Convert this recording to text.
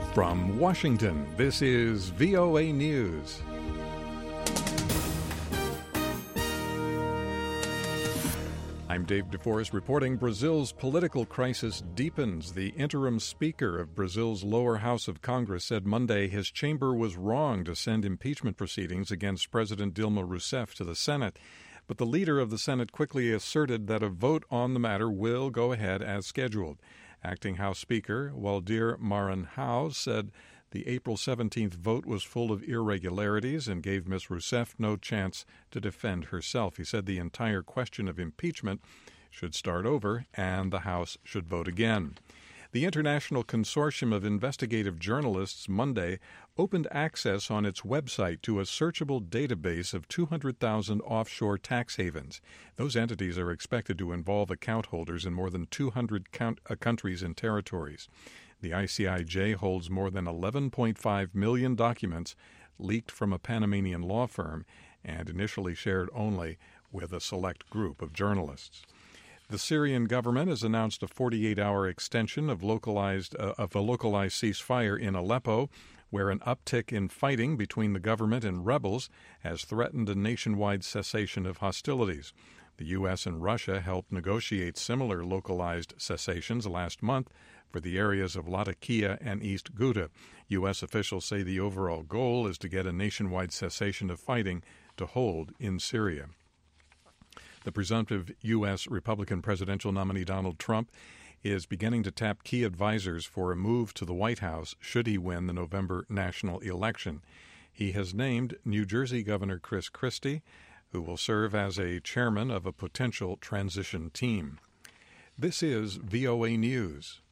From Washington, this is VOA News. I'm Dave DeForest reporting Brazil's political crisis deepens. The interim speaker of Brazil's lower house of Congress said Monday his chamber was wrong to send impeachment proceedings against President Dilma Rousseff to the Senate. But the leader of the Senate quickly asserted that a vote on the matter will go ahead as scheduled. Acting House Speaker Waldir Maranhão said the April 17th vote was full of irregularities and gave Ms. Rousseff no chance to defend herself. He said the entire question of impeachment should start over and the House should vote again. The International Consortium of Investigative Journalists Monday opened access on its website to a searchable database of 200,000 offshore tax havens. Those entities are expected to involve account holders in more than 200 countries and territories. The ICIJ holds more than 11.5 million documents leaked from a Panamanian law firm and initially shared only with a select group of journalists. The Syrian government has announced a 48-hour extension of a localized ceasefire in Aleppo, where an uptick in fighting between the government and rebels has threatened a nationwide cessation of hostilities. The U.S. and Russia helped negotiate similar localized cessations last month for the areas of Latakia and East Ghouta. U.S. officials say the overall goal is to get a nationwide cessation of fighting to hold in Syria. The presumptive U.S. Republican presidential nominee Donald Trump is beginning to tap key advisors for a move to the White House should he win the November national election. He has named New Jersey Governor Chris Christie, who will serve as a chairman of a potential transition team. This is VOA News.